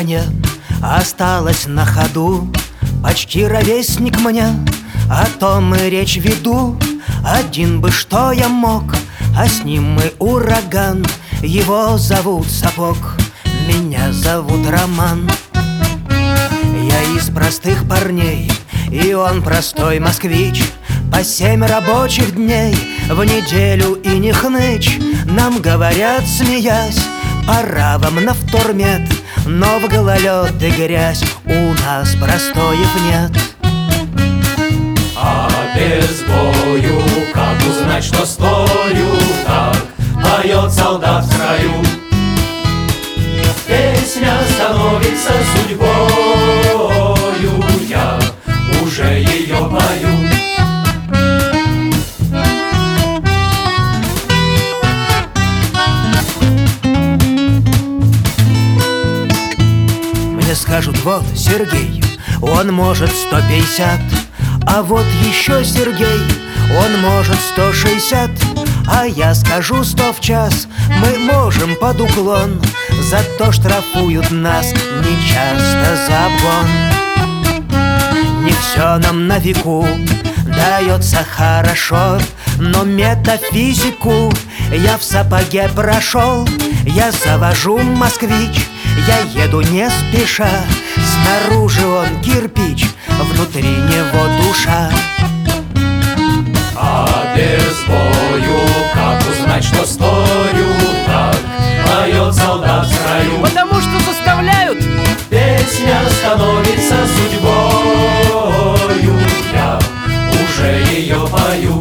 мне осталось на ходу, почти ровесник мне, о том и речь веду. Один бы что я мог, а с ним мы ураган. Его зовут Сапог, меня зовут Роман. Я из простых парней, и он простой москвич. По 7 рабочих дней в неделю и не хнычь. Нам говорят, смеясь, пора вам на втормет, но в гололед и грязь у нас простоев нет. А без бою как узнать, что стою? Так поет солдат в строю. Песня становится судьбою, я уже ее пою. Мне скажут: вот Сергей, он может 150, а вот еще Сергей, он может 160. А я скажу 100 в час, мы можем под уклон, зато штрафуют нас нечасто за обгон. Не все нам на веку дается хорошо, но метафизику я в сапоге прошел. Я завожу москвич, я еду не спеша, снаружи он кирпич, внутри него душа. А без бою как узнать, что стою? Так поет солдат в строю. Потому что заставляют. Песня становится судьбою, я уже ее пою.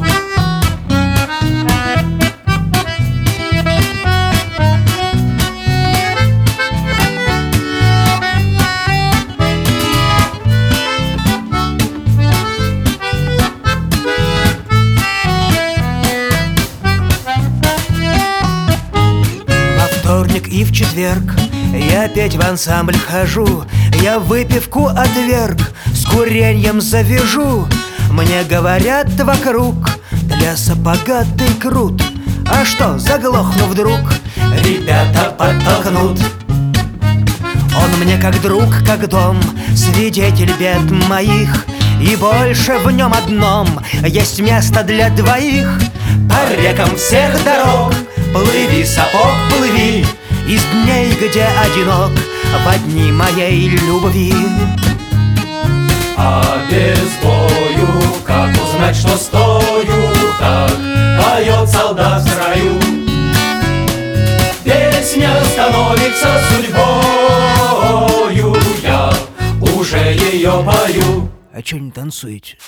И в четверг я опять в ансамбль хожу. Я выпивку отверг, с куреньем завяжу. Мне говорят вокруг: для сапога ты крут. А что, заглохну вдруг, ребята подтолкнут. Он мне как друг, как дом, свидетель бед моих. И больше в нем одном есть место для двоих. По рекам всех дорог плыви, Сапог, плыви, из дней, где одинок, в дни моей любви. А без бою как узнать, что стою? Так поет солдат в строю. Песня становится судьбою, я уже ее пою. А чё не танцуете?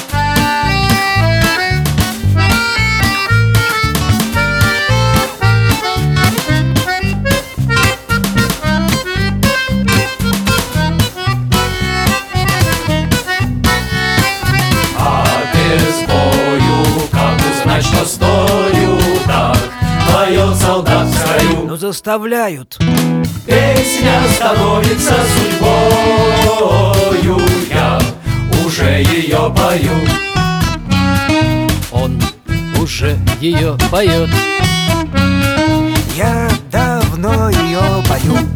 Что стою? Так поет солдат в строю. Ну заставляют. Песня становится судьбою, я уже ее пою. Он уже ее поет. Я давно ее пою.